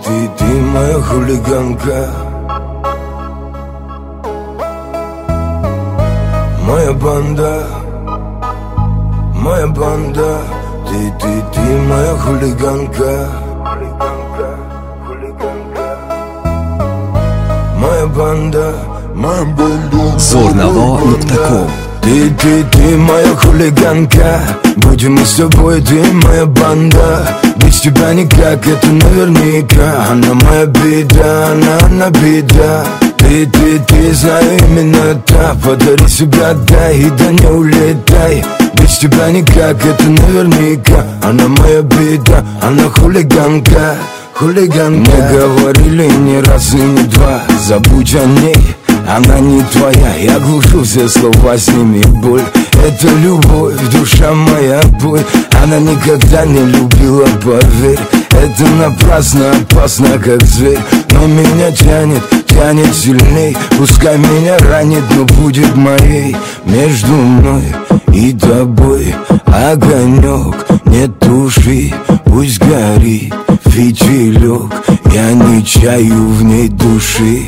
Ты моя хулиганка, моя банда, моя банда. Ты моя хулиганка, моя банда, моя банда. Зорново.ком. Ты моя хулиганка, будем мы с тобой, ты моя банда. Без тебя никак, это наверняка. Она моя беда, она беда. Ты, знаю, именно та. Подари себя, дай, и да не улетай. Без тебя никак, это наверняка. Она моя беда, она хулиганка, хулиганка. Мы говорили не раз и не два, забудь о ней, она не твоя. Я глушу все слова, сними боль. Это любовь, душа моя, боль. Она никогда не любила, поверь. Это напрасно, опасно, как зверь. Но меня тянет, тянет сильней. Пускай меня ранит, но будет моей. Между мной и тобой огонек, не туши, пусть горит фитилек. Я не чаю в ней души.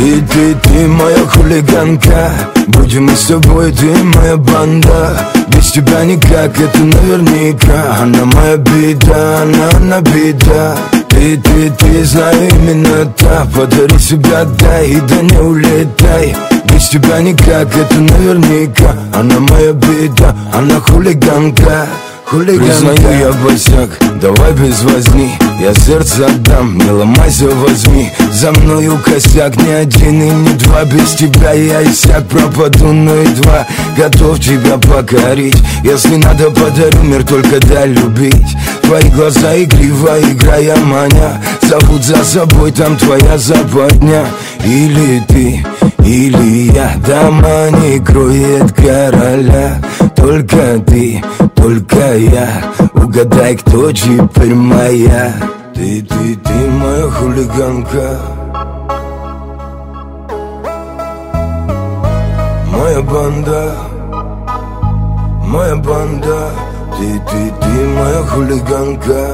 Ты моя хулиганка, будем мы с тобой, ты моя банда. Без тебя никак, это наверняка. Она моя беда, она беда. Ты, знаю, именно та. Подари себя, дай, и да не улетай. Без тебя никак, это наверняка. Она моя беда, она хулиганка, хулиганка. Признаю, я босяк, давай без возни. Я сердце отдам, не ломайся, возьми. За мною косяк, ни один и не два. Без тебя я иссяк, пропаду, но едва готов тебя покорить. Если надо, подарю мир, только дай любить. Твои глаза игриво, играя маня, зовут за собой, там твоя западня. Или ты, или я, дома не кроет короля. Только ты, только я, угадай, кто теперь моя. Ты моя хулиганка, моя банда, моя банда. Ты моя хулиганка,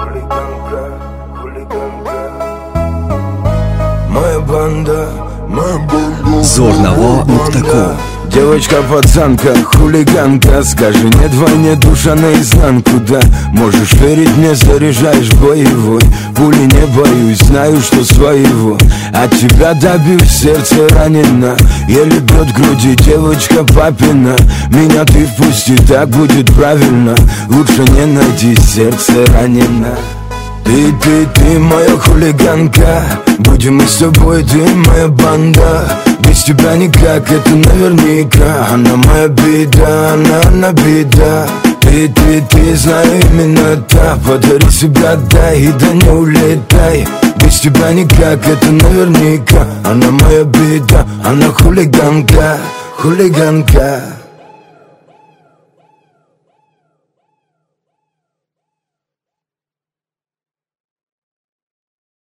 моя банда, моя банда. Зорново.ком. Девочка-пацанка, хулиганка, скажи нет войне, душа наизнанку, да. Можешь верить мне, заряжаешь боевой. Пули не боюсь, знаю, что своего. От тебя добьюсь, сердце ранено. Еле бьет в груди девочка папина. Меня ты впусти, так будет правильно. Лучше не найди, сердце ранено. Ты моя хулиганка, будем мы с тобой, ты моя банда. Без тебя никак, это наверняка. Она моя беда, она беда. Ты, знаю, именно та. Подари себя, дай, и да не улетай. Без тебя никак, это наверняка. Она моя беда, она хулиганка, хулиганка.